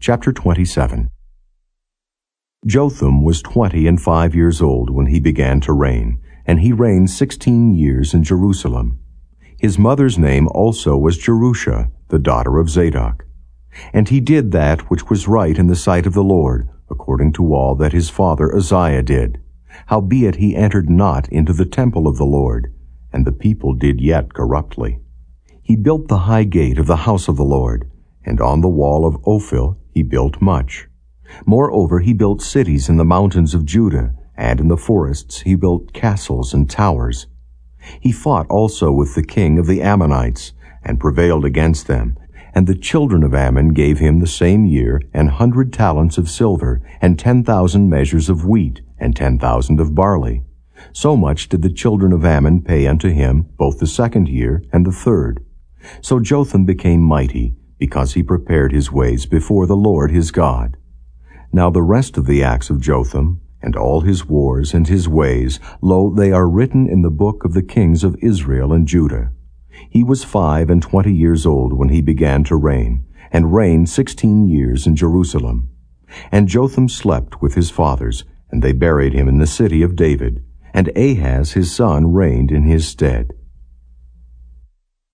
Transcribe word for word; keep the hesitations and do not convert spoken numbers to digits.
Chapter twenty-seven. Jotham was twenty and five years old when he began to reign, and he reigned sixteen years in Jerusalem. His mother's name also was Jerusha, the daughter of Zadok. And he did that which was right in the sight of the Lord, according to all that his father Uzziah did. Howbeit he entered not into the temple of the Lord, and the people did yet corruptly. He built the high gate of the house of the Lord, and on the wall of Ophel he built much. Moreover he built cities in the mountains of Judah, and in the forests he built castles and towers. He fought also with the king of the Ammonites, and prevailed against them. And the children of Ammon gave him the same year an hundred talents of silver, and ten thousand measures of wheat, and ten thousand of barley. So much did the children of Ammon pay unto him both the second year and the third. So Jotham became mighty, because he prepared his ways before the Lord his God. Now the rest of the acts of Jotham, and all his wars and his ways, lo, they are written in the book of the kings of Israel and Judah. He was five and twenty years old when he began to reign, and reigned sixteen years in Jerusalem. And Jotham slept with his fathers, and they buried him in the city of David, and Ahaz his son reigned in his stead.